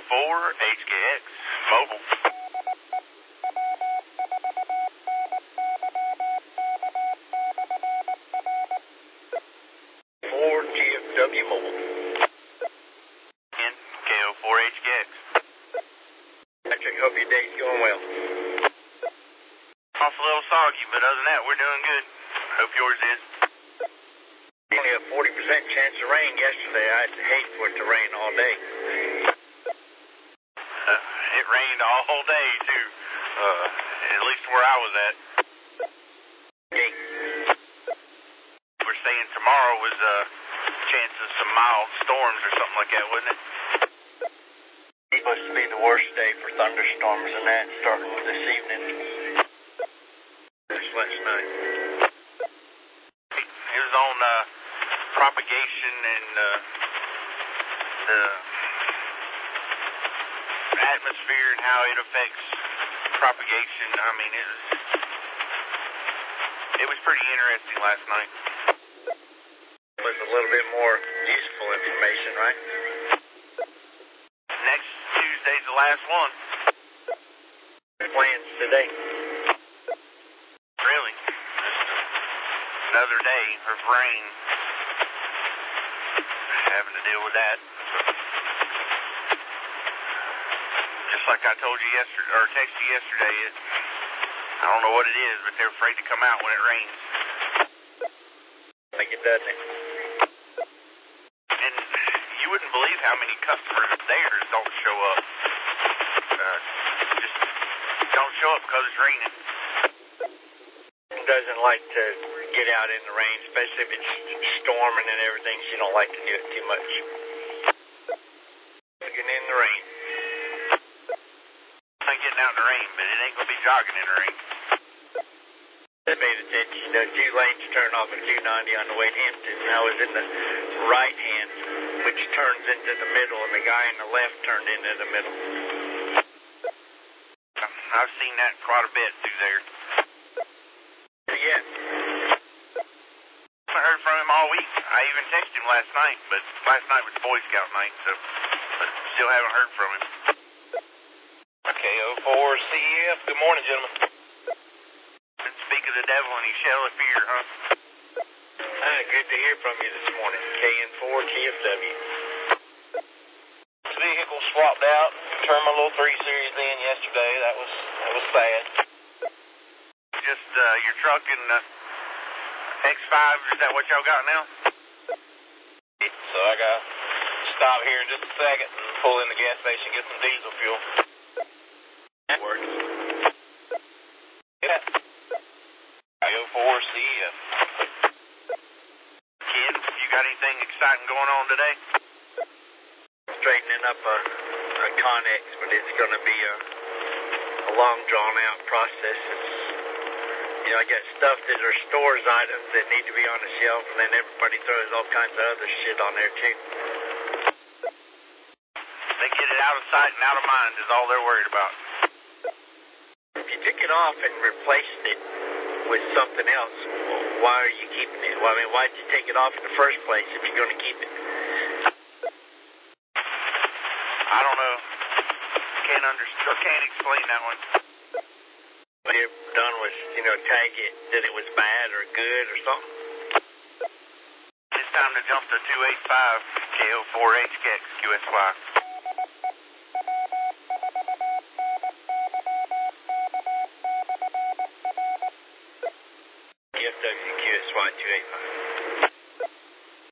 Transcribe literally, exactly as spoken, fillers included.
four H K X Mobile. four G F W Mobile. And K O four H K X. Patrick, hope your day's going well. Off a little soggy, but other than that, we're doing good. Hope yours is. Only a forty percent chance of rain yesterday. I'd hate for it to rain all day. Uh, it rained all whole day, too. Uh, at least where I was at. Okay. We're saying tomorrow was a uh, chance of some mild storms or something like that, wasn't it? It's supposed to be the worst day for thunderstorms and that starting this evening. That's last night. It was on uh, propagation and uh, the atmosphere and how it affects propagation. I mean, it was it was pretty interesting last night. It was a little bit more useful information, right? Next Tuesday's the last one. Plans today. Really? Just another day of rain. Having to deal with that. Just like I told you yesterday, or texted you yesterday, it, I don't know what it is, but they're afraid to come out when it rains. Like it doesn't. And you wouldn't believe how many customers of theirs don't show up. Uh, just don't show up because it's raining. Doesn't like to get out in the rain, especially if it's storming and everything. She don't like to do it too much. Looking in the rain. I'm getting out in the rain, but it ain't gonna be jogging in the rain. I paid attention. The two lanes turned off at two ninety on the way to Hampton, and I was in the right hand, which turns into the middle, and the guy in the left turned into the middle. I've seen that quite a bit through there. Yeah. I haven't heard from him all week. I even texted him last night, but last night was Boy Scout night, so but still haven't heard from him. K O four C F, good morning, gentlemen. And speak of the devil and he shall appear, huh? Ah, good to hear from you this morning. K N four T F W. This vehicle swapped out, turned my little three series in yesterday. That was that was sad. Just uh, your truck and uh, X five, is that what y'all got now? So I got to stop here in just a second and pull in the gas station and get some diesel fuel. That works. Yeah. K O four C F. Kid, you got anything exciting going on today? Straightening up a, a Connex, but it's going to be a, a long, drawn-out process. It's, you know, I got stuff that are stores items that need to be on the shelf, and then everybody throws all kinds of other shit on there, too. They get it out of sight and out of mind is all they're worried about. If you took it off and replaced it with something else, well, why are you keeping it? Well, I mean, why'd you take it off in the first place if you're going to keep it? I don't know. Can't understand, can't explain that one. What you've done was, you know, tag it that it was bad or good or something. It's time to jump to two eighty-five K O four H K X Q S Y. F W Q S Y two eighty-five.